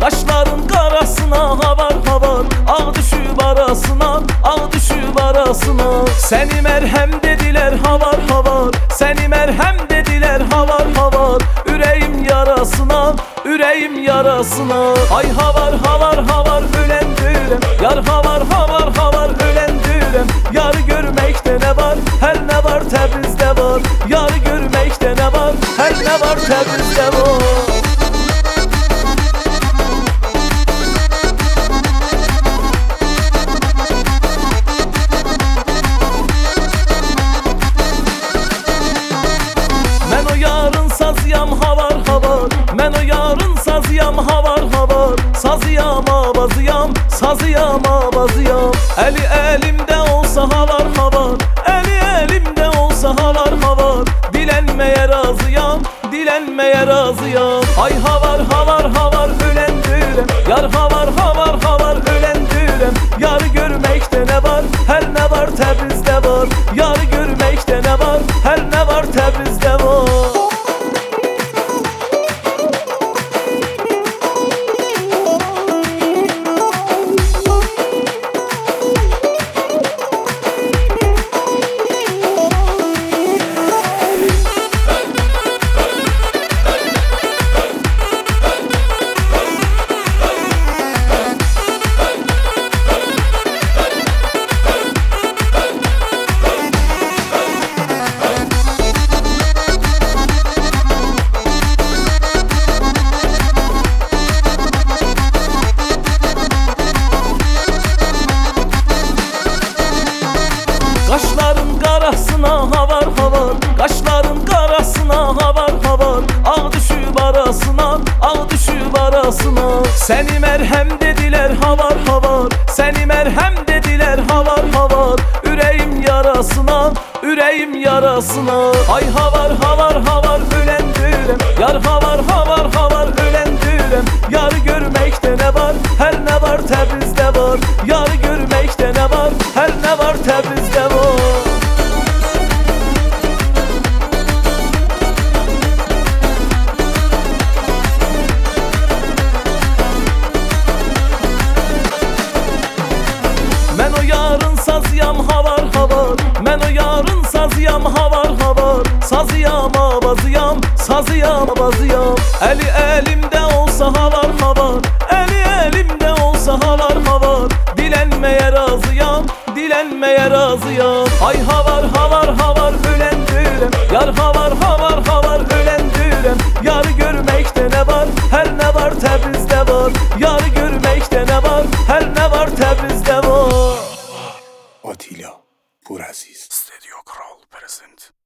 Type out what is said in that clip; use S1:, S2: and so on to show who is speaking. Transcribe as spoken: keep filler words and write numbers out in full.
S1: Qaşların qarasına havar havar, ağ düşüb arasına, ağ düşüb arasına. Səni mərhəm dedilər havar havar, səni mərhəm dedilər havar havar. Ürəyim yarasına, ürəyim yarasına. Ay havar havar havar ölendürəm, yar havar havar havar ölendürəm. Yarı görməkdə nə var, hər nə var Təbrizdə var. Yarı görməkdə nə var, hər nə var Təbrizdə var. Mən o yarın sazıyam havar havar, mən o yarın sazıyam havar havar. Sazıyam avazıyam, sazıyam avazıyam. Əli əlimdə olsa havar havar, əli əlimdə olsa havar havar. Dilənməyə razıyam, dilənməyə razıyam. Ay havar havar havar ölendürəm, yar havar havar havar ölendürəm. Yarı görməkdə nə var, hər nə var Təbrizdə var. Yarı görməkdə nə var, hər nə var Təbrizdə var. Qaşların qarasına havar havar, qaşların qarasına havar havar. Ağ düşüb arasına, ağ düşüb arasına. Səni mərhəm dedilər havar havar, səni mərhəm dedilər havar havar. Ürəyim yarasına, ürəyim yarasına. Ay havar havar havar ölendürəm, yar havar havar havar ölendürəm. Yarı görməkdə nə var, hər nə var Təbrizdə var. Yarı görməkdə nə var, hər nə var Təbrizdə var. Mən o yarın sazıyam havar havar, mən o yarın sazıyam havar havar. Sazıyam avazıyam, sazıyam avazıyam. Əli əlimdə olsa havar havar, əli əlimdə olsa havar havar. Dilənməyə razıyam, dilənməyə razıyam. Ay havar havar havar ölendürəm, yar havar havar havar ölendürəm. Yarı görməkdə nə var, hər nə var Təbrizdə var. Yarı görməkdə nə var, hər nə var Təbrizdə var.
S2: Atilla Puraziz Studio Kral present.